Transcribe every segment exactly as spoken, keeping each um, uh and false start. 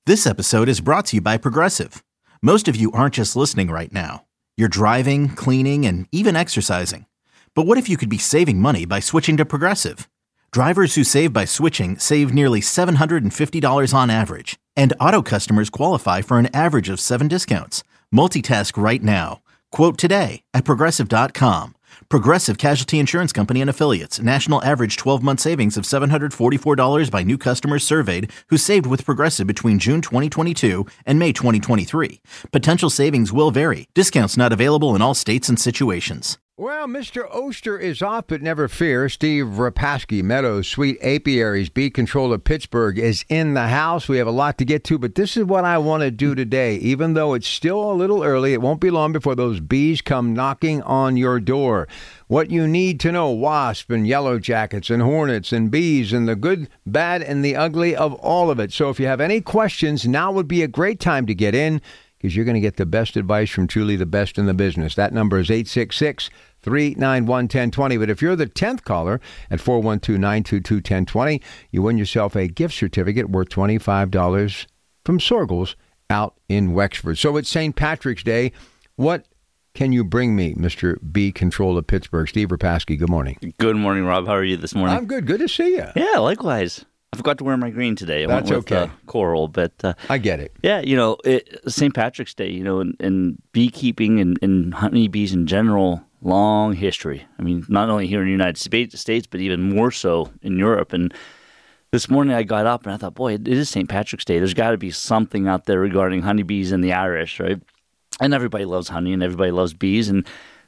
This episode is brought to you by Progressive. Most of you aren't just listening right now. You're driving, cleaning, and even exercising. But what if you could be saving money by switching to Progressive? Drivers who save by switching save nearly seven hundred fifty dollars on average. And auto customers qualify for an average of seven discounts. Multitask right now. Quote today at Progressive dot com. Progressive Casualty Insurance Company and Affiliates. National average twelve-month savings of seven hundred forty-four dollars by new customers surveyed who saved with Progressive between June twenty twenty-two and May twenty twenty-three. Potential savings will vary. Discounts not available in all states and situations. Well, Mister Oster is off, but never fear. Steve Rapaski, Meadows, Sweet Apiaries, Bee Control of Pittsburgh, is in the house. We have a lot to get to, but this is what I want to do today. Even though it's still a little early, it won't be long before those bees come knocking on your door. What you need to know, wasp and yellow jackets and hornets and bees and the good, bad, and the ugly of all of it. So if you have any questions, now would be a great time to get in, because you're going to get the best advice from truly the best in the business. That number is eight six six, three nine one, one zero two zero. But if you're the tenth caller at four one two, nine two two, one zero two zero, you win yourself a gift certificate worth twenty-five dollars from Sorgles out in Wexford. So it's Saint Patrick's Day. What can you bring me, Mister Bee Control of Pittsburgh? Steve Rapaski, good morning. Good morning, Rob. How are you this morning? I'm good. Good to see you. Yeah, likewise. I forgot to wear my green today. I That's went with, okay. Uh, coral, but uh, I get it. Yeah, you know, it, Saint Patrick's Day. You know, and, and beekeeping and, and honeybees in general, long history. I mean, not only here in the United States, but even more so in Europe. And this morning I got up and I thought, boy, it is Saint Patrick's Day. There's got to be something out there regarding honeybees and the Irish, right? And everybody loves honey and everybody loves bees. And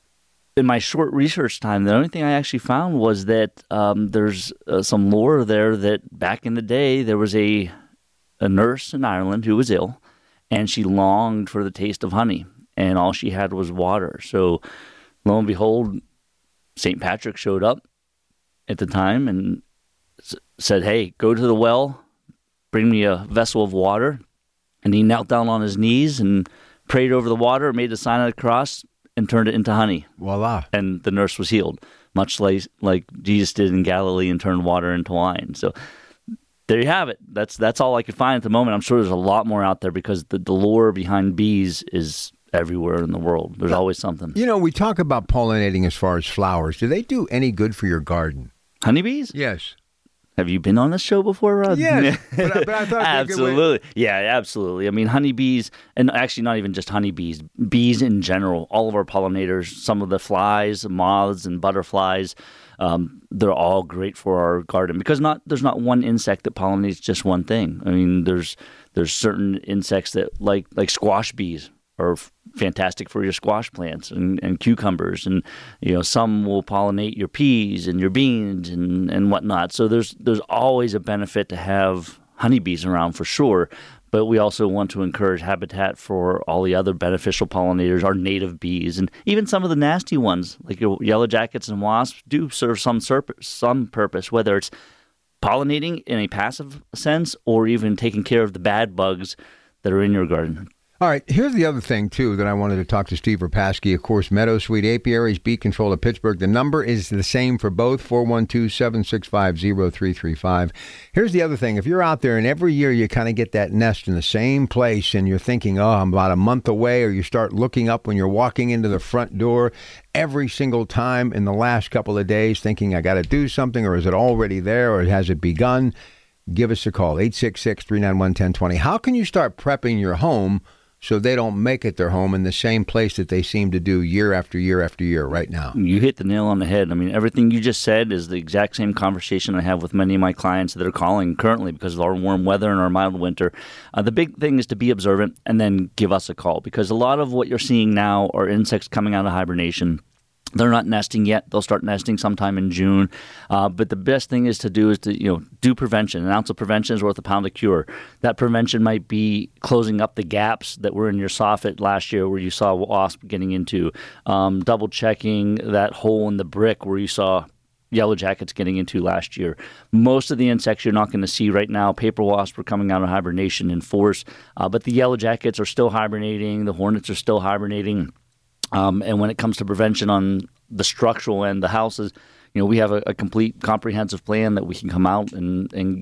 in my short research time, the only thing I actually found was that um, there's uh, some lore there that back in the day there was a a nurse in Ireland who was ill, and she longed for the taste of honey, and all she had was water. So lo and behold, Saint Patrick showed up at the time and s- said, hey, go to the well, bring me a vessel of water. And he knelt down on his knees and prayed over the water, made the sign of the cross, and turned it into honey. Voila. And the nurse was healed, much like, like Jesus did in Galilee and turned water into wine. So there you have it. That's that's all I could find at the moment. I'm sure there's a lot more out there because the, the lore behind bees is everywhere in the world. There's always something. You know, we talk about pollinating as far as flowers. Do they do any good for your garden? Honeybees? Yes. Have you been on this show before, Rod? Yes, but, I- but I thought absolutely, yeah, absolutely. I mean, honeybees, and actually not even just honeybees, bees in general. All of our pollinators, some of the flies, moths, and butterflies, um, they're all great for our garden because not there's not one insect that pollinates just one thing. I mean, there's there's certain insects that like like squash bees are f- fantastic for your squash plants and, and cucumbers, and you know some will pollinate your peas and your beans and, and whatnot. So there's there's always a benefit to have honeybees around for sure. But we also want to encourage habitat for all the other beneficial pollinators, our native bees, and even some of the nasty ones like your yellow jackets and wasps do serve some serp- some purpose, whether it's pollinating in a passive sense or even taking care of the bad bugs that are in your garden. All right, here's the other thing, too, that I wanted to talk to Steve Rapaski. Of course, Meadows, Sweet Apiaries, Bee Control of Pittsburgh. The number is the same for both, four one two, seven six five, zero three three five. Here's the other thing. If you're out there and every year you kind of get that nest in the same place and you're thinking, oh, I'm about a month away, or you start looking up when you're walking into the front door every single time in the last couple of days thinking, I got to do something, or is it already there, or has it begun? Give us a call, eight six six, three nine one, one zero two zero. How can you start prepping your home so they don't make it their home in the same place that they seem to do year after year after year right now? You hit the nail on the head. I mean, everything you just said is the exact same conversation I have with many of my clients that are calling currently because of our warm weather and our mild winter. Uh, the big thing is to be observant and then give us a call, because a lot of what you're seeing now are insects coming out of hibernation. They're not nesting yet. They'll start nesting sometime in June. Uh, but the best thing is to do is to, you know, do prevention. An ounce of prevention is worth a pound of cure. That prevention might be closing up the gaps that were in your soffit last year where you saw wasp getting into, um, double checking that hole in the brick where you saw yellow jackets getting into last year. Most of the insects you're not going to see right now. Paper wasps are coming out of hibernation in force, uh, but the yellow jackets are still hibernating. The hornets are still hibernating. Um, and when it comes to prevention on the structural end, the houses, you know, we have a, a complete comprehensive plan that we can come out and, and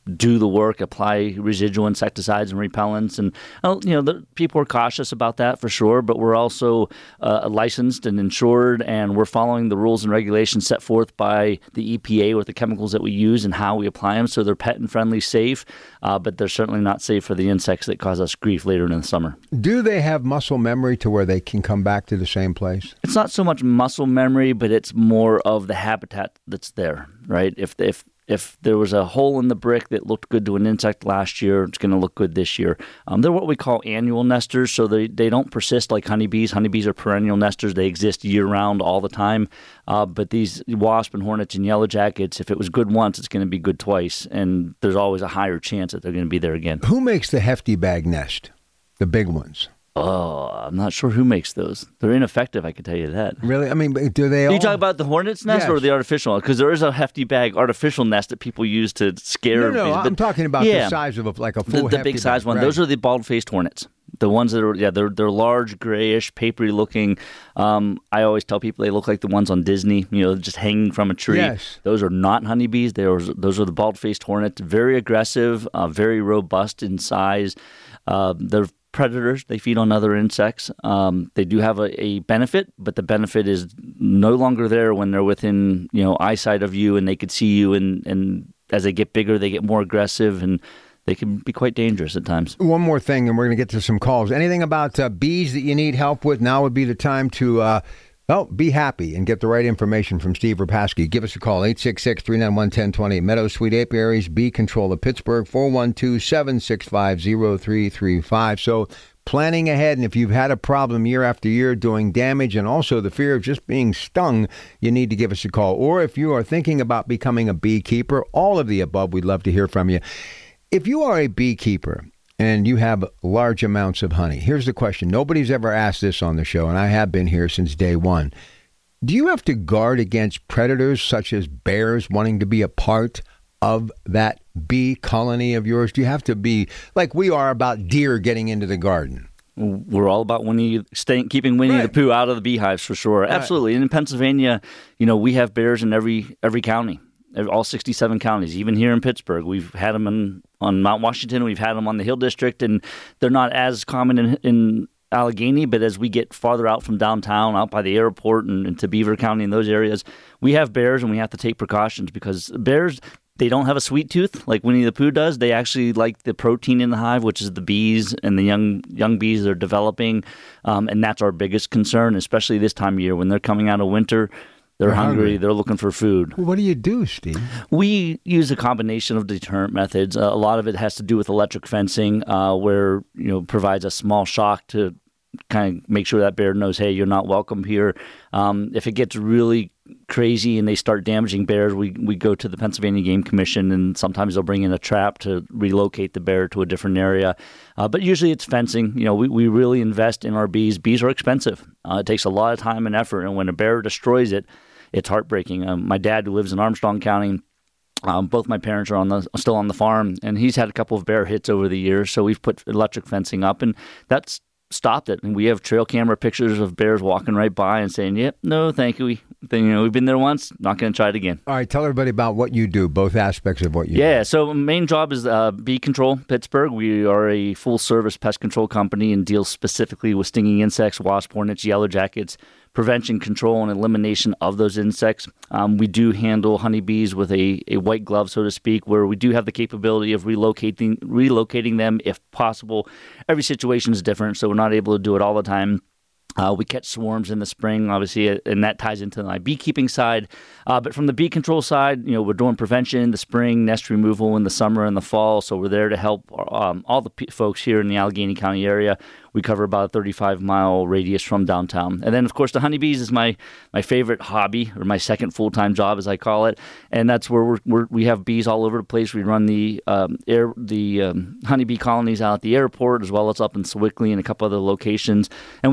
do the work, apply residual insecticides and repellents. And, uh, you know, the, people are cautious about that for sure, but we're also uh, licensed and insured, and we're following the rules and regulations set forth by the E P A with the chemicals that we use and how we apply them. So they're pet and friendly, safe, uh, but they're certainly not safe for the insects that cause us grief later in the summer. Do they have muscle memory to where they can come back to the same place? It's not so much muscle memory, but it's more of the habitat that's there, right? If if If there was a hole in the brick that looked good to an insect last year, it's going to look good this year. Um, they're what we call annual nesters, so they, they don't persist like honeybees. Honeybees are perennial nesters. They exist year-round all the time. Uh, but these wasp and hornets and yellow jackets, if it was good once, it's going to be good twice, and there's always a higher chance that they're going to be there again. Who makes the hefty bag nest, the big ones? Oh, I'm not sure who makes those. They're ineffective, I can tell you that. Really? I mean, do they all... Are you talking about the hornet's nest Yes. or the artificial one? Because there is a hefty bag artificial nest that people use to scare... No, no, but, I'm talking about yeah, the size of a, like a the, full the hefty big size bag. one. Right. Those are the bald-faced hornets. The ones that are, yeah, they're they're large, grayish, papery looking. Um, I always tell people they look like the ones on Disney, you know, just hanging from a tree. Yes. Those are not honeybees. They are, those are the bald-faced hornets. Very aggressive, uh, very robust in size. Uh, they're predators. They feed on other insects. Um, they do have a, a benefit, but the benefit is no longer there when they're within, you know, eyesight of you and they could see you. And, and as they get bigger, they get more aggressive and they can be quite dangerous at times. One more thing, and we're going to get to some calls. Anything about uh, bees that you need help with? Now would be the time to, uh, well, be happy and get the right information from Steve Rapasky. Give us a call, eight six six, three nine one, one zero two zero. Meadows, Sweet Apiaries, Bee Control of Pittsburgh, four one two, seven six five, zero three three five. So planning ahead, and if you've had a problem year after year doing damage and also the fear of just being stung, you need to give us a call. Or if you are thinking about becoming a beekeeper, all of the above, we'd love to hear from you. If you are a beekeeper and you have large amounts of honey, here's the question. Nobody's ever asked this on the show, and I have been here since day one. Do you have to guard against predators such as bears wanting to be a part of that bee colony of yours? Do you have to be like we are about deer getting into the garden? We're all about Winnie, staying, keeping Winnie Right. the Pooh out of the beehives for sure. Right. Absolutely. And in Pennsylvania, you know, we have bears in every every county. All sixty-seven counties, even here in Pittsburgh. We've had them in, on Mount Washington. We've had them on the Hill District, and they're not as common in, in Allegheny, but as we get farther out from downtown, out by the airport and into Beaver County and those areas, we have bears, and we have to take precautions because bears, they don't have a sweet tooth like Winnie the Pooh does. They actually like the protein in the hive, which is the bees and the young young bees they're developing, um, and that's our biggest concern, especially this time of year when they're coming out of winter. They're, They're hungry. hungry. They're looking for food. What do you do, Steve? We use a combination of deterrent methods. Uh, a lot of it has to do with electric fencing, uh, where you know provides a small shock to kind of make sure that bear knows, hey, you're not welcome here. Um, if it gets really crazy and they start damaging bears, we we go to the Pennsylvania Game Commission, and sometimes they'll bring in a trap to relocate the bear to a different area. Uh, but usually it's fencing. You know, we, we really invest in our bees. Bees are expensive. Uh, it takes a lot of time and effort, and when a bear destroys it, it's heartbreaking. Um, my dad, who lives in Armstrong County, um, both my parents are on the still on the farm, and he's had a couple of bear hits over the years. So we've put electric fencing up, and that's stopped it. And we have trail camera pictures of bears walking right by and saying, "Yep, no, thank you. We, you know, we've been there once. Not going to try it again." All right, tell everybody about what you do, both aspects of what you do. Yeah, so main job is uh, Bee Control Pittsburgh. We are a full-service pest control company and deal specifically with stinging insects, wasp, hornets, yellow jackets, prevention, control, and elimination of those insects. Um, we do handle honeybees with a, a white glove, so to speak, where we do have the capability of relocating relocating them if possible. Every situation is different, so we're not able to do it all the time. Uh, we catch swarms in the spring, obviously, and that ties into my beekeeping side. Uh, but from the bee control side, you know, we're doing prevention in the spring, nest removal in the summer and the fall. So we're there to help um, all the p- folks here in the Allegheny County area. We cover about a thirty-five mile radius from downtown. And then, of course, the honeybees is my my favorite hobby, or my second full-time job, as I call it. And that's where we're, we're, we have bees all over the place. We run the um, air the um, honeybee colonies out at the airport, as well as up in Sewickley and a couple other locations. And we sell honey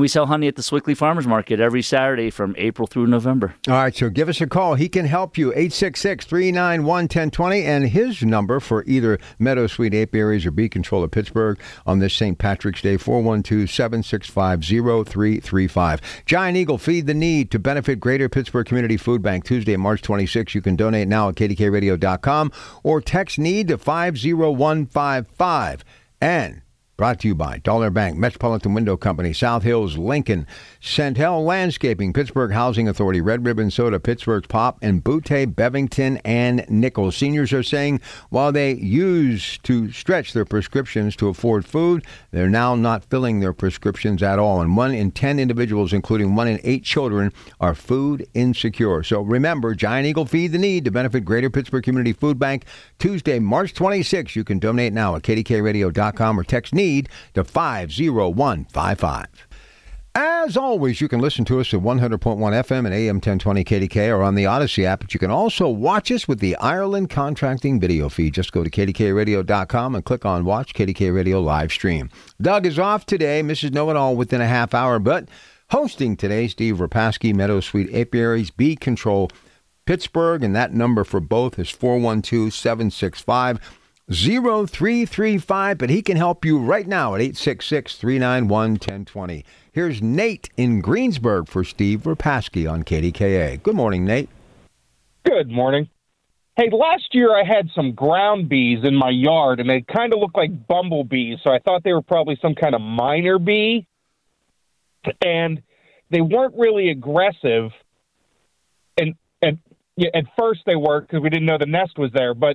at the Swickley Farmers Market every Saturday from April through November. All right, so give us a call. He can help you, eight six six, three nine one, one zero two zero, and his number for either Meadow Sweet Apiaries or Bee Control of Pittsburgh on this Saint Patrick's Day, four one two, seven six five, zero three three five. Giant Eagle, Feed the Need to benefit Greater Pittsburgh Community Food Bank, Tuesday, March twenty-sixth. You can donate now at K D K radio dot com or text NEED to five zero one five five. And brought to you by Dollar Bank, Metropolitan Window Company, South Hills, Lincoln, Centel Landscaping, Pittsburgh Housing Authority, Red Ribbon Soda, Pittsburgh's Pop, and Butte, Bevington, and Nichols. Seniors are saying while they used to stretch their prescriptions to afford food, they're now not filling their prescriptions at all. And one in ten individuals, including one in eight children, are food insecure. So remember, Giant Eagle, Feed the Need to benefit Greater Pittsburgh Community Food Bank, Tuesday, March twenty-sixth. You can donate now at K D K radio dot com or text NEED to five zero one five five. As always, you can listen to us at one hundred point one F M and A M ten twenty K D K or on the Odyssey app, but you can also watch us with the Ireland Contracting video feed. Just go to K D K radio dot com and click on Watch K D K Radio live stream. Doug is off today, Missus Know-It-All within a half hour, but hosting today, Steve Rapaski, Meadow Sweet Apiaries, Bee Control Pittsburgh, and that number for both is four one two, seven six five, zero three three five, but he can help you right now at eight six six, three nine one, one zero two zero. Here's Nate in Greensburg for Steve Rapaski on K D K A. Good morning, Nate. Good morning. Hey, last year I had some ground bees in my yard, and they kind of looked like bumblebees, so I thought they were probably some kind of minor bee, and they weren't really aggressive, and, and yeah, at first they were because we didn't know the nest was there, but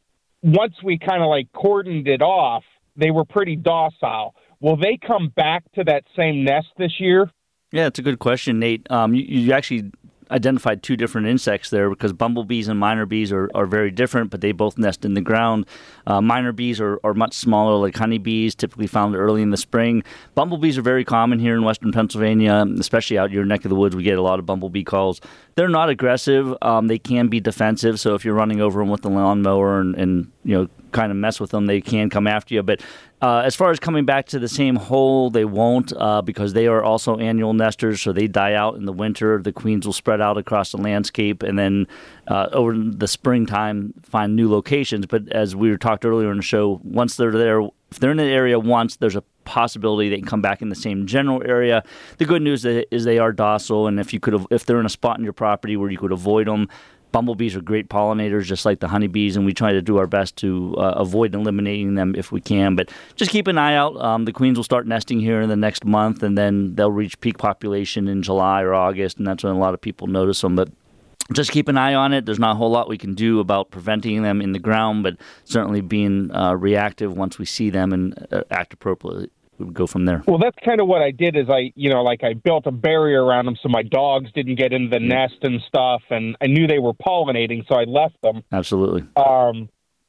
once we kind of like cordoned it off, they were pretty docile. Will they come back to that same nest this year? Yeah, it's a good question, Nate. Um, you, you actually identified two different insects there because bumblebees and minor bees are, are very different, but they both nest in the ground. Uh, minor bees are, are much smaller, like honeybees, typically found early in the spring. Bumblebees are very common here in western Pennsylvania, especially out your neck of the woods. We get a lot of bumblebee calls. They're not aggressive. Um, they can be defensive, so if you're running over them with the lawnmower and, and you know, kind of mess with them, they can come after you. But uh, as far as coming back to the same hole, they won't uh, because they are also annual nesters, so they die out in the winter. The queens will spread out across the landscape, and then uh, over the springtime find new locations. But as we were talked earlier in the show, once they're there, if they're in the area once, there's a possibility they can come back in the same general area. The good news is they are docile, and if you could, if they're in a spot in your property where you could avoid them. Bumblebees are great pollinators, just like the honeybees, and we try to do our best to uh, avoid eliminating them if we can. But just keep an eye out. Um, the queens will start nesting here in the next month, and then they'll reach peak population in July or August, and that's when a lot of people notice them. But just keep an eye on it. There's not a whole lot we can do about preventing them in the ground, but certainly being uh, reactive once we see them and uh, act appropriately. We would go from there. Well, that's kind of what I did is I, you know, like I built a barrier around them so my dogs didn't get into the mm-hmm. nest and stuff, and I knew they were pollinating, so I left them. Absolutely. Um,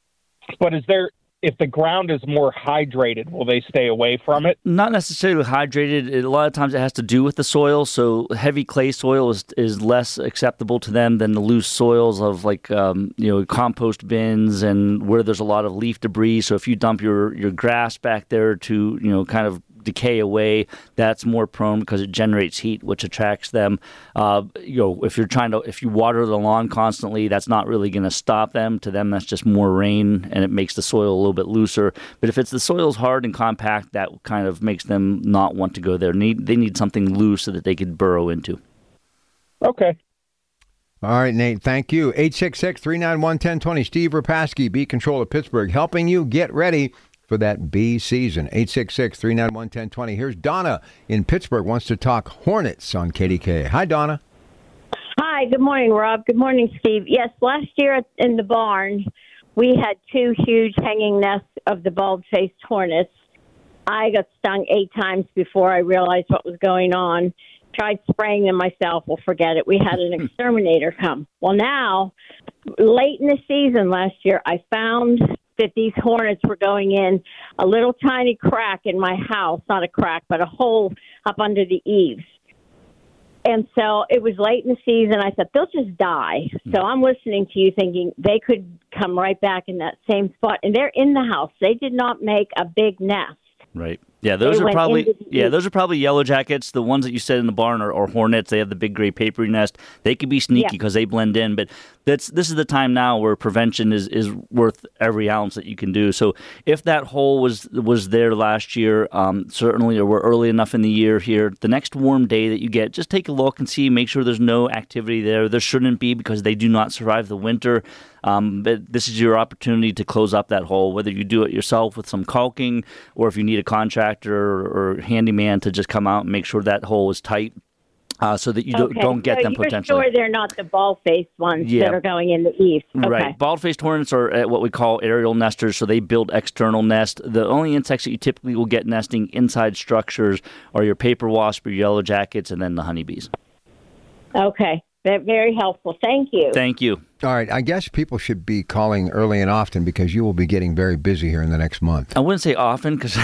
but is there, if the ground is more hydrated, will they stay away from it? Not necessarily hydrated. It, a lot of times it has to do with the soil. So heavy clay soil is is less acceptable to them than the loose soils of like um, you know compost bins and where there's a lot of leaf debris. So if you dump your, your grass back there to you know kind of decay away, that's more prone because it generates heat, which attracts them. Uh, you know, if you're trying to, if you water the lawn constantly, that's not really going to stop them. To them, that's just more rain, and it makes the soil a little bit looser. But if it's the soil's hard and compact, that kind of makes them not want to go there. Need they need something loose so that they could burrow into. Okay. All right, Nate, thank you. eight six six, three nine one, one zero two zero. Steve Rapaski, Bee Control of Pittsburgh, helping you get ready for that bee season. eight six six, three nine one, one zero two zero. Here's Donna in Pittsburgh, wants to talk hornets on K D K. Hi, Donna. Hi, good morning, Rob. Good morning, Steve. Yes, last year in the barn, we had two huge hanging nests of the bald-faced hornets. I got stung eight times before I realized what was going on. Tried spraying them myself. Well, forget it. We had an exterminator come. Well, now, late in the season last year, I found that these hornets were going in a little tiny crack in my house, not a crack, but a hole up under the eaves. And so it was late in the season. I thought, they'll just die. So I'm listening to you thinking they could come right back in that same spot. And they're in the house. They did not make a big nest. Right. Yeah, those They are went probably into the yeah, east. those are probably yellow jackets. The ones that you said in the barn are, are hornets. They have the big gray papery nest. They could be sneaky Yeah. because they blend in. But that's this is the time now where prevention is, is worth every ounce that you can do. So if that hole was was there last year, um, certainly, or we're early enough in the year here, the next warm day that you get, just take a look and see. Make sure there's no activity there. There shouldn't be because they do not survive the winter. Um, but this is your opportunity to close up that hole, whether you do it yourself with some caulking or if you need a contractor or, or handyman to just come out and make sure that hole is tight uh, so that you don't, Okay, don't get so them you're potentially. sure they're not the ball-faced ones Yeah. that are going in the east? Okay. Right. Bald-faced hornets are uh, what we call aerial nesters, so they build external nest. The only insects that you typically will get nesting inside structures are your paper wasp, your yellow jackets, and then the honeybees. Okay. Ve- Very helpful. Thank you. Thank you. All right. I guess people should be calling early and often because you will be getting very busy here in the next month. I wouldn't say often because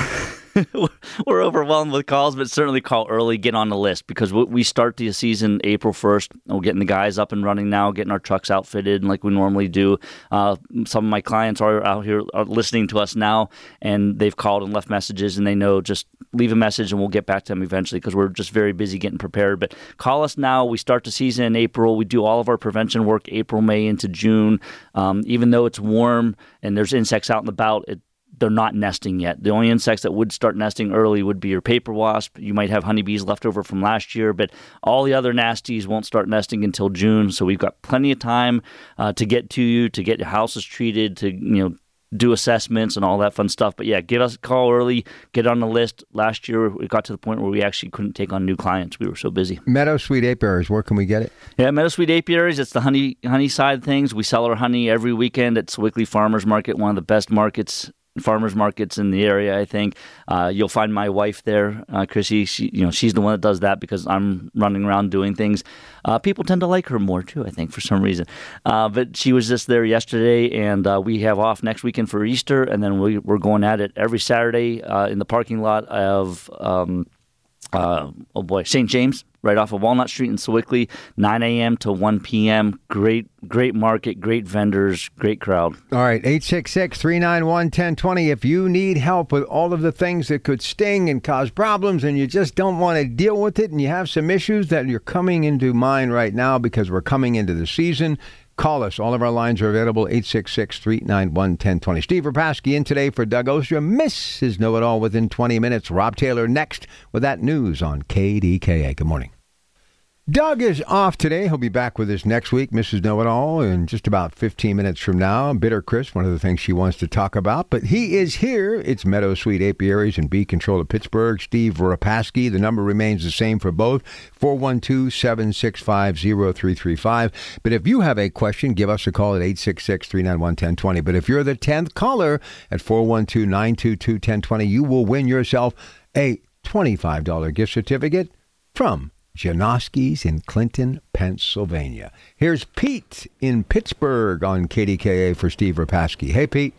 we're overwhelmed with calls, but certainly call early, get on the list because we we start the season April first. We're getting the guys up and running now, getting our trucks outfitted like we normally do. Uh, some of my clients are out here are listening to us now, and they've called and left messages, and they know just leave a message and we'll get back to them eventually because we're just very busy getting prepared. But call us now. We start the season in April. We do all of our prevention work April, May into June. Um, even though it's warm and there's insects out and about, it they're not nesting yet. The only insects that would start nesting early would be your paper wasp. You might have honeybees left over from last year, but all the other nasties won't start nesting until June. So we've got plenty of time uh, to get to you, to get your houses treated, to you know do assessments and all that fun stuff. But yeah, give us a call early, get on the list. Last year we got to the point where we actually couldn't take on new clients. We were so busy. Meadow Sweet Apiaries, where can we get it? Yeah, Meadow Sweet Apiaries, it's the honey honey side of things. We sell our honey every weekend at Sewickley Farmers Market, one of the best markets farmers markets in the area, I think. Uh, you'll find my wife there, uh, Chrissy. She, you know, she's the one that does that because I'm running around doing things. Uh, people tend to like her more too, I think, for some reason. Uh, but she was just there yesterday, and uh, we have off next weekend for Easter, and then we, we're going at it every Saturday uh, in the parking lot of, um, uh, oh boy, Saint James, right off of Walnut Street in Sewickley, nine a.m. to one p.m. Great, great market, great vendors, great crowd. All right, eight six six, three nine one, one zero two zero. If you need help with all of the things that could sting and cause problems and you just don't want to deal with it and you have some issues that you're coming into mind right now because we're coming into the season, call us. All of our lines are available, eight six six, three nine one, one zero two zero. Steve Rapaski in today for Doug Ostra. Missus Know-It-All within twenty minutes. Rob Taylor next with that news on K D K A. Good morning. Doug is off today. He'll be back with us next week, Missus Know-It-All, in just about fifteen minutes from now. Bitter Chris, one of the things she wants to talk about. But he is here. It's Meadow Sweet Apiaries and Bee Control of Pittsburgh. Steve Rapaski. The number remains the same for both, four one two, seven six five, zero three three five. But if you have a question, give us a call at eight six six, three nine one, one zero two zero. But if you're the tenth caller at four one two, nine two two, one zero two zero, you will win yourself a twenty-five dollars gift certificate from Janoski's in Clinton, Pennsylvania. Here's Pete in Pittsburgh on K D K A for Steve Rapaski. Hey, Pete.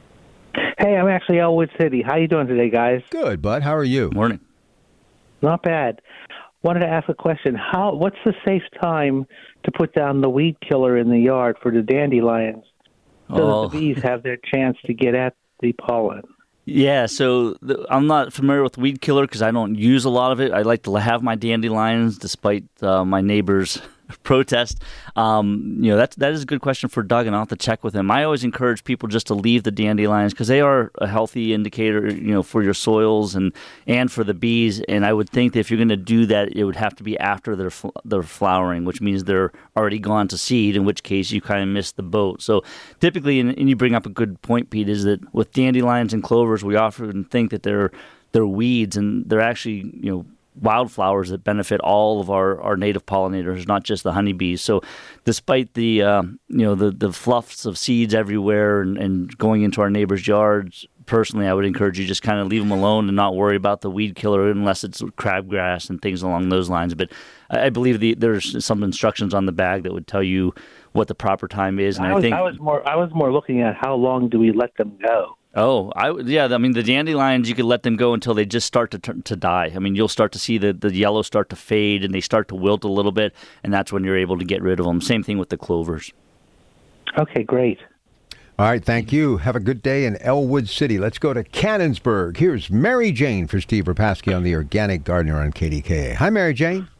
Hey, I'm actually Elwood City. How you doing today, guys? Good, bud. How are you? Morning. Not bad. Wanted to ask a question. How? What's the safe time to put down the weed killer in the yard for the dandelions so Oh. that the bees have their chance to get at the pollen? Yeah, so the, I'm not familiar with weed killer because I don't use a lot of it. I like to have my dandelions despite uh, my neighbors' protest. Um, you know, that's, that is a good question for Doug, and I'll have to check with him. I always encourage people just to leave the dandelions because they are a healthy indicator, you know, for your soils and, and for the bees. And I would think that if you're going to do that, it would have to be after they're, fl- they're flowering, which means they're already gone to seed, in which case you kind of missed the boat. So typically, and, and you bring up a good point, Pete, is that with dandelions and clovers, we often think that they're they're weeds, and they're actually, you know, wildflowers that benefit all of our, our native pollinators, not just the honeybees. So despite the uh, you know the, the fluffs of seeds everywhere and, and going into our neighbors' yards, personally I would encourage you just kind of leave them alone and not worry about the weed killer unless it's crabgrass and things along those lines. But I, I believe the, there's some instructions on the bag that would tell you what the proper time is. And I I, was, think I was more I was more looking at how long do we let them go. Oh, I yeah. I mean, the dandelions, you could let them go until they just start to turn, to die. I mean, you'll start to see the, the yellow start to fade and they start to wilt a little bit, and that's when you're able to get rid of them. Same thing with the clovers. Okay, great. All right, thank you. Have a good day in Elwood City. Let's go to Cannonsburg. Here's Mary Jane for Steve Rapaski on the Organic Gardener on K D K A. Hi, Mary Jane.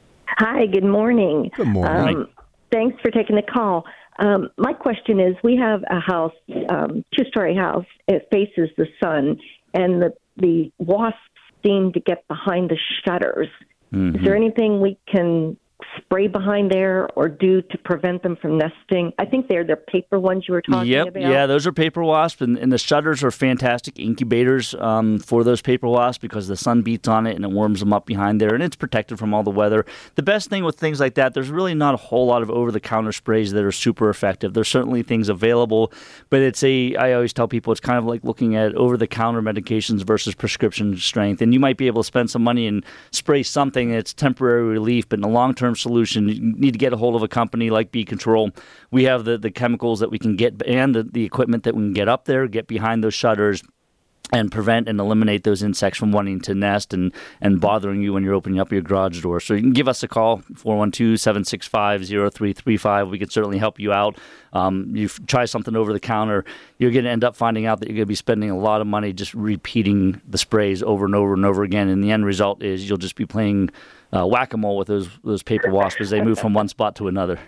Hi, good morning. Good morning. Um, thanks for taking the call. Um, my question is, we have a house, um, two-story house. It faces the sun, and the, the wasps seem to get behind the shutters. Mm-hmm. Is there anything we can spray behind there or do to prevent them from nesting? I think they're the paper ones you were talking yep. about. Yeah, those are paper wasps, and, and the shutters are fantastic incubators um, for those paper wasps because the sun beats on it and it warms them up behind there, and it's protected from all the weather. The best thing with things like that, there's really not a whole lot of over-the-counter sprays that are super effective. There's certainly things available, but it's a, I always tell people it's kind of like looking at over-the-counter medications versus prescription strength, and you might be able to spend some money and spray something that's temporary relief, but in the long-term solution, you need to get a hold of a company like Bee Control. We have the, the chemicals that we can get and the, the equipment that we can get up there, get behind those shutters, and prevent and eliminate those insects from wanting to nest and, and bothering you when you're opening up your garage door. So you can give us a call, four one two, seven six five, zero three three five. We can certainly help you out. Um, you try something over the counter, you're going to end up finding out that you're going to be spending a lot of money just repeating the sprays over and over and over again. And the end result is you'll just be playing uh, whack-a-mole with those, those paper wasps as they move from one spot to another.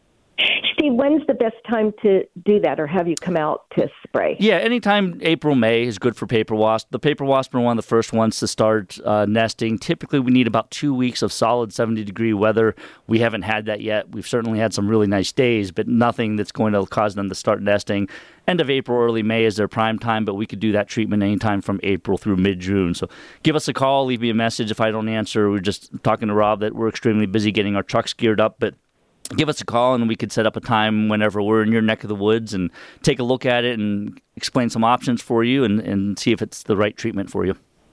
Steve, when's the best time to do that, or have you come out to spray? Yeah, anytime April, May is good for paper wasp. The paper wasp are one of the first ones to start uh, nesting. Typically, we need about two weeks of solid seventy-degree weather. We haven't had that yet. We've certainly had some really nice days, but nothing that's going to cause them to start nesting. End of April, early May is their prime time, but we could do that treatment anytime from April through mid-June. So give us a call, leave me a message if I don't answer. We're just talking to Rob that we're extremely busy getting our trucks geared up, but give us a call and we could set up a time whenever we're in your neck of the woods and take a look at it and explain some options for you and, and see if it's the right treatment for you.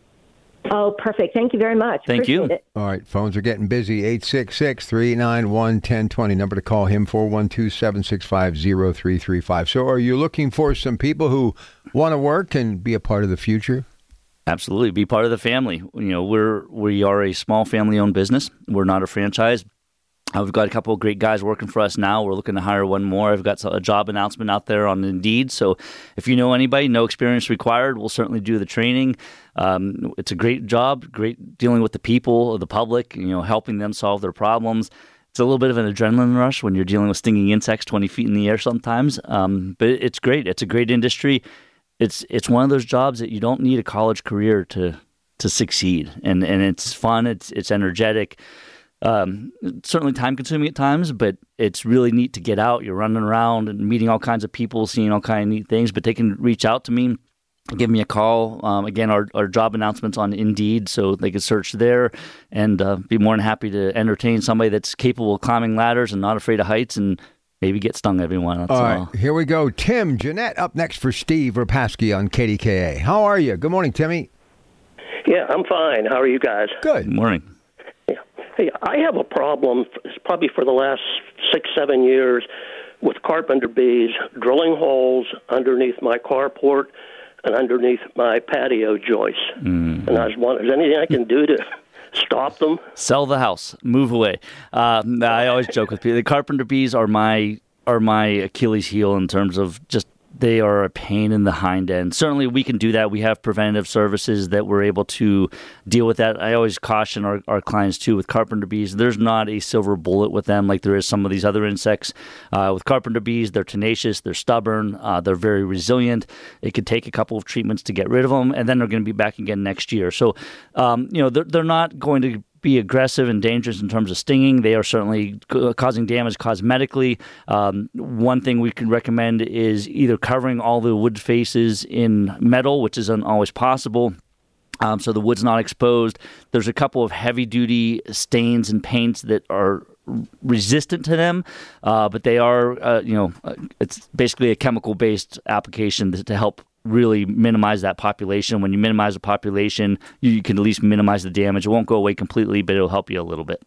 Oh, perfect. Thank you very much. Thank Appreciate you. It. All right, phones are getting busy. eight six six, three nine one, one zero two zero. Number to call him, four one two, seven six five, zero three three five. So are you looking for some people who want to work and be a part of the future? Absolutely. Be part of the family. You know, we're, we are a small family-owned business. We're not a franchise. Uh, we've got a couple of great guys working for us now. We're looking to hire one more. I've got a job announcement out there on Indeed. So if you know anybody, no experience required, we'll certainly do the training. Um, it's a great job, great dealing with the people, the public, you know, helping them solve their problems. It's a little bit of an adrenaline rush when you're dealing with stinging insects twenty feet in the air sometimes. Um, but it's great. It's a great industry. It's it's one of those jobs that you don't need a college career to to succeed. And and it's fun. It's it's energetic. Um, certainly time-consuming at times, but it's really neat to get out. You're running around and meeting all kinds of people, seeing all kinds of neat things, but they can reach out to me, give me a call. Um, again, our, our job announcements on Indeed, so they can search there and uh, be more than happy to entertain somebody that's capable of climbing ladders and not afraid of heights and maybe get stung every once in a while. All right, here we go. Tim Jeanette up next for Steve Rapaski on K D K A. How are you? Good morning, Timmy. Yeah, I'm fine. How are you guys? Good. Good morning. Yeah. Hey, I have a problem, probably for the last six, seven years, with carpenter bees drilling holes underneath my carport and underneath my patio joists. Mm. And I was wondering, is there anything I can do to stop them? Sell the house. Move away. Uh, I always joke with people. The carpenter bees are my are my Achilles heel in terms of just they are a pain in the hind end. Certainly we can do that. We have preventative services that we're able to deal with that. I always caution our, our clients too with carpenter bees. There's not a silver bullet with them like there is some of these other insects. Uh, with carpenter bees, they're tenacious, they're stubborn, uh, they're very resilient. It could take a couple of treatments to get rid of them, and then they're going to be back again next year. So, um, you know, they're, they're not going to be aggressive and dangerous in terms of stinging. They are certainly causing damage cosmetically. Um, one thing we can recommend is either covering all the wood faces in metal, which isn't always possible, um, so the wood's not exposed. There's a couple of heavy-duty stains and paints that are resistant to them, uh, but they are, uh, you know, it's basically a chemical-based application to, to help really minimize that population. When you minimize the population, you, you can at least minimize the damage. It won't go away completely, but it'll help you a little bit.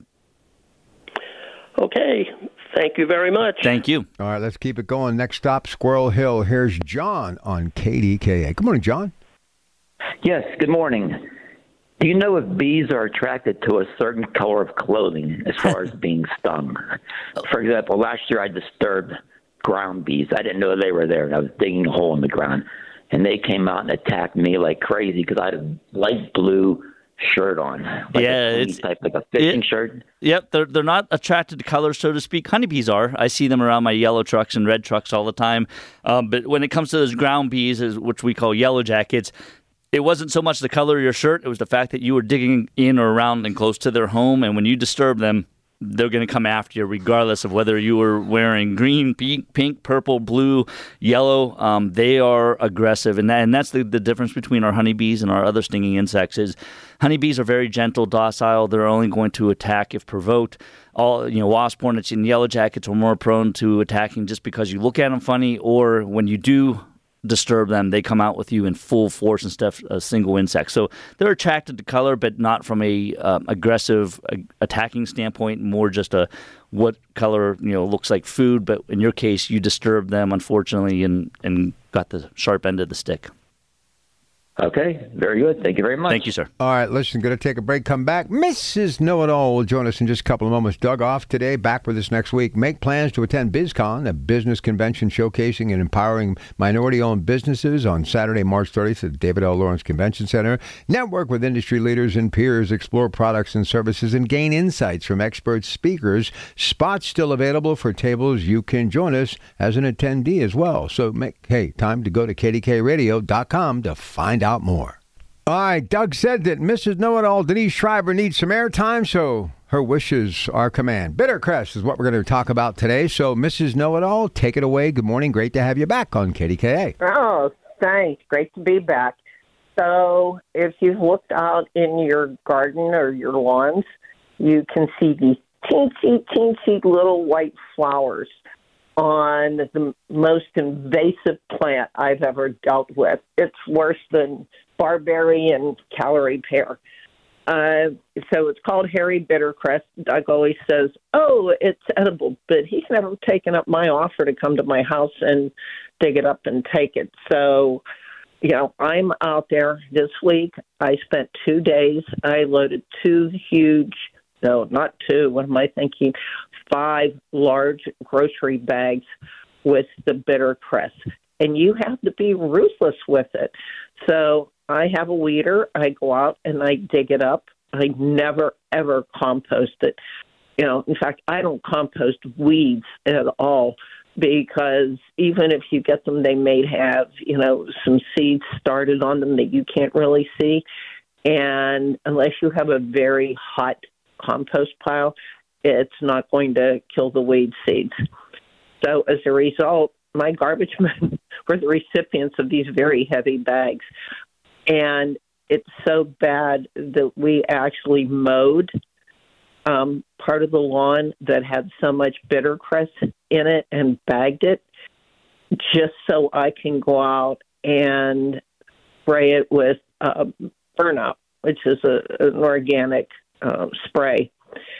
Okay. Thank you very much. Thank you. All right, let's keep it going. Next stop, Squirrel Hill. Here's John on K D K A. Good morning, John. Yes, good morning. Do you know if bees are attracted to a certain color of clothing as far as being stung? For example, last year I disturbed ground bees. I didn't know they were there, and I was digging a hole in the ground. And they came out and attacked me like crazy because I had a light blue shirt on. Like yeah, a it's type, like a fishing it, shirt. Yep, they're they're not attracted to color, so to speak. Honeybees are. I see them around my yellow trucks and red trucks all the time. Um, but when it comes to those ground bees, which we call yellow jackets, it wasn't so much the color of your shirt; it was the fact that you were digging in or around and close to their home, and when you disturb them, they're going to come after you regardless of whether you were wearing green, pink, pink purple, blue, yellow. Um, they are aggressive, and, that, and that's the, the difference between our honeybees and our other stinging insects is honeybees are very gentle, docile. They're only going to attack if provoked. All you know, wasp, hornets, and yellow jackets are more prone to attacking just because you look at them funny, or when you do disturb them, they come out with you in full force instead of a single insect. So they're attracted to color, but not from a um, aggressive uh, attacking standpoint, more just a what color, you know, looks like food. But in your case, you disturbed them, unfortunately, and, and got the sharp end of the stick. Okay, very good. Thank you very much. Thank you, sir. All right, listen, going to take a break, come back. Missus Know-It-All will join us in just a couple of moments. Doug off today, back with us next week. Make plans to attend BizCon, a business convention showcasing and empowering minority-owned businesses on Saturday, March thirtieth at the David L. Lawrence Convention Center. Network with industry leaders and peers, explore products and services, and gain insights from expert speakers. Spots still available for tables. You can join us as an attendee as well. So, make hey, time to go to K D K radio dot com to find out out more. All right, Doug said that Missus Know-It-All, Denise Schreiber, needs some airtime, so her wishes are command. Bittercrest is what we're going to talk about today. So, Missus Know-It-All, take it away. Good morning. Great to have you back on K D K A. Oh, thanks. Great to be back. So, if you've looked out in your garden or your lawns, you can see these teensy, teensy little white flowers on the most invasive plant I've ever dealt with. It's worse than barberry and Callery pear. Uh, so it's called hairy bittercrest. Doug always says, oh, it's edible, but he's never taken up my offer to come to my house and dig it up and take it. So, you know, I'm out there this week. I spent two days. I loaded two huge, no, not two, what am I thinking? Five large grocery bags with the bittercrest. And you have to be ruthless with it. So I have a weeder. I go out and I dig it up. I never, ever compost it. You know, in fact, I don't compost weeds at all because even if you get them, they may have, you know, some seeds started on them that you can't really see. And unless you have a very hot compost pile, it's not going to kill the weed seeds. So as a result, my garbage men were the recipients of these very heavy bags. And it's so bad that we actually mowed um, part of the lawn that had so much bittercrest in it and bagged it just so I can go out and spray it with uh, Burnout, which is a, an organic uh, spray.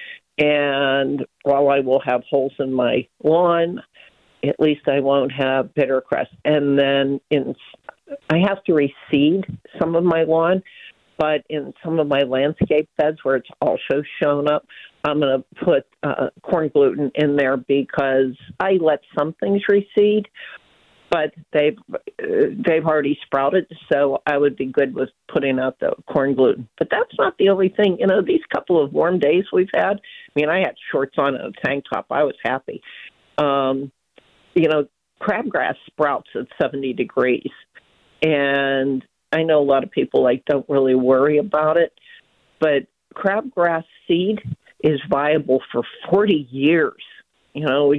And while I will have holes in my lawn, at least I won't have bittercrest. And then in, I have to reseed some of my lawn, but in some of my landscape beds where it's also shown up, I'm going to put uh, corn gluten in there because I let some things reseed, but they've uh, they've already sprouted, so I would be good with putting out the corn gluten. But that's not the only thing. You know, these couple of warm days we've had, I mean, I had shorts on and a tank top. I was happy. Um, you know, crabgrass sprouts at seventy degrees. And I know a lot of people, like, don't really worry about it. But crabgrass seed is viable for forty years. You know,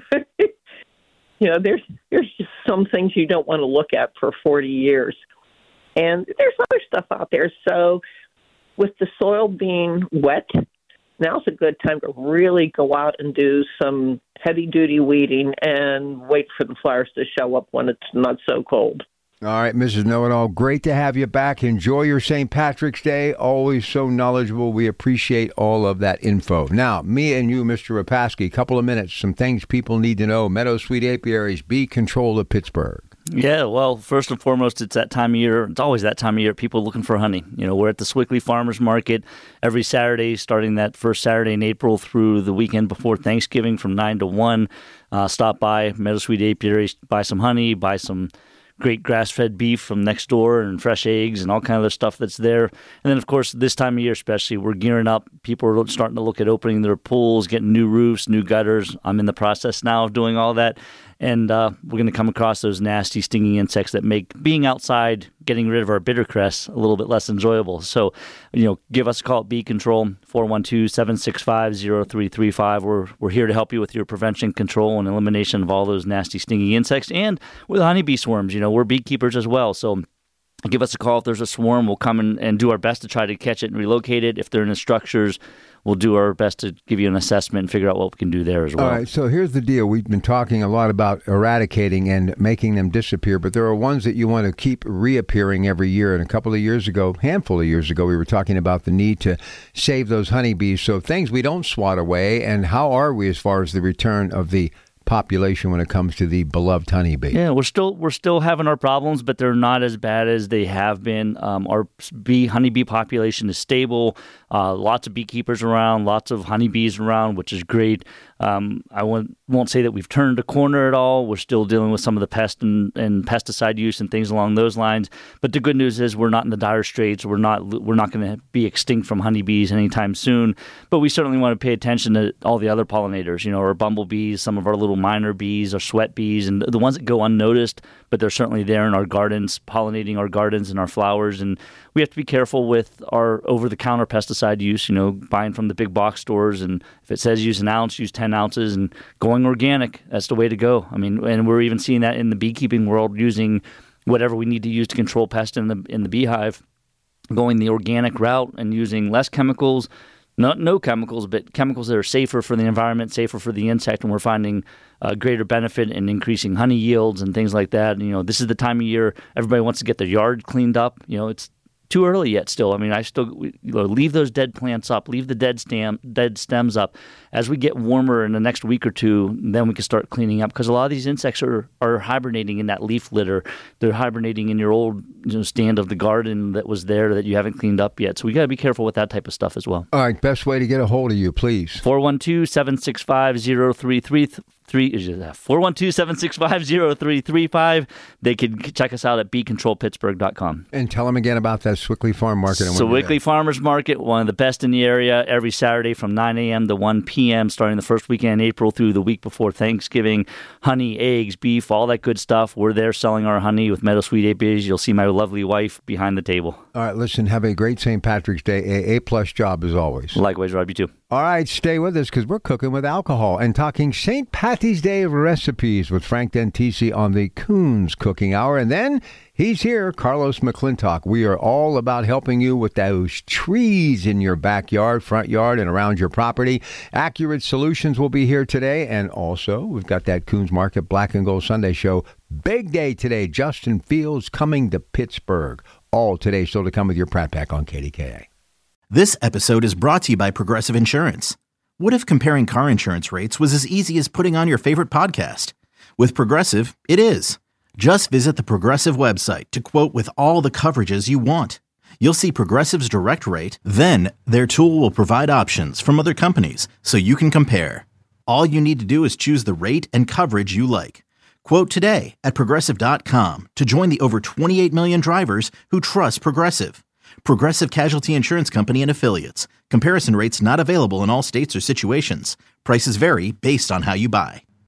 you know, there's there's just some things you don't want to look at for forty years. And there's other stuff out there. So with the soil being wet, now's a good time to really go out and do some heavy-duty weeding and wait for the flowers to show up when it's not so cold. All right, Missus Know-It-All, great to have you back. Enjoy your Saint Patrick's Day. Always so knowledgeable. We appreciate all of that info. Now, me and you, Mister Rapaski, couple of minutes, some things people need to know. Meadow Sweet Apiaries, bee control of Pittsburgh. Yeah, well, first and foremost, it's that time of year. It's always that time of year. People looking for honey. You know, we're at the Sewickley Farmers Market every Saturday, starting that first Saturday in April through the weekend before Thanksgiving from nine to one. Uh, stop by Meadowsweet Apiary, buy some honey, buy some great grass-fed beef from next door and fresh eggs and all kind of other stuff that's there. And then, of course, this time of year especially, we're gearing up. People are starting to look at opening their pools, getting new roofs, new gutters. I'm in the process now of doing all that. And uh, we're going to come across those nasty, stinging insects that make being outside, getting rid of our bittercress, a little bit less enjoyable. So, you know, give us a call at Bee Control, four one two, seven six five, zero three three five. We're, we're here to help you with your prevention, control, and elimination of all those nasty, stinging insects. And with honeybee swarms, you know, we're beekeepers as well. So give us a call if there's a swarm. We'll come in and do our best to try to catch it and relocate it. If they're in the structures, we'll do our best to give you an assessment and figure out what we can do there as well. All right, so here's the deal. We've been talking a lot about eradicating and making them disappear, but there are ones that you want to keep reappearing every year. And a couple of years ago, handful of years ago, we were talking about the need to save those honeybees. So things we don't swat away, and how are we as far as the return of the population when it comes to the beloved honeybee? Yeah, we're still we're still having our problems, but they're not as bad as they have been. Um, our bee honeybee population is stable. Uh, lots of beekeepers around, lots of honeybees around, which is great. Um, I won't, won't say that we've turned a corner at all. We're still dealing with some of the pest and, and pesticide use and things along those lines. But the good news is we're not in the dire straits. We're not we're not going to be extinct from honeybees anytime soon. But we certainly want to pay attention to all the other pollinators. You know, our bumblebees, some of our little minor bees, our sweat bees, and the ones that go unnoticed, but they're certainly there in our gardens, pollinating our gardens and our flowers. And we have to be careful with our over-the-counter pesticide use, you know, buying from the big box stores. And if it says use an ounce, use ten ounces, and going organic, that's the way to go. I mean, and we're even seeing that in the beekeeping world, using whatever we need to use to control pests in the in the beehive, going the organic route and using less chemicals, not no chemicals, but chemicals that are safer for the environment, safer for the insect, and we're finding a greater benefit in increasing honey yields and things like that. And, you know, this is the time of year everybody wants to get their yard cleaned up. You know, it's too early yet still. I mean, I still you know, leave those dead plants up, leave the dead stem, dead stems up. As we get warmer in the next week or two, then we can start cleaning up, because a lot of these insects are, are hibernating in that leaf litter. They're hibernating in your old you know, stand of the garden that was there that you haven't cleaned up yet. So we got to be careful with that type of stuff as well. All right, best way to get a hold of you, please. four one two, seven six five, zero three three three four one two, seven six five, zero three three five. They can check us out at bee control pittsburgh dot com. And tell them again about that Sewickley Farm Market. Sewickley Farmers Market, one of the best in the area, every Saturday from nine a.m. to one p.m., starting the first weekend in April through the week before Thanksgiving. Honey, eggs, beef, all that good stuff. We're there selling our honey with Meadowsweet Apiaries. You'll see my lovely wife behind the table. All right, listen, have a great Saint Patrick's Day. A A-plus job as always. Likewise, Rob, you too. All right, stay with us because we're cooking with alcohol and talking Saint Patty's Day recipes with Frank Dentisi on the Coons Cooking Hour. And then he's here, Carlos McClintock. We are all about helping you with those trees in your backyard, front yard, and around your property. Accurate Solutions will be here today. And also, we've got that Coons Market Black and Gold Sunday show. Big day today. Justin Fields coming to Pittsburgh. All today still to come with your Pratt Pack on K D K A. This episode is brought to you by Progressive Insurance. What if comparing car insurance rates was as easy as putting on your favorite podcast? With Progressive, it is. Just visit the Progressive website to quote with all the coverages you want. You'll see Progressive's direct rate, then their tool will provide options from other companies so you can compare. All you need to do is choose the rate and coverage you like. Quote today at Progressive dot com to join the over twenty-eight million drivers who trust Progressive. Progressive Casualty Insurance Company and Affiliates. Comparison rates not available in all states or situations. Prices vary based on how you buy.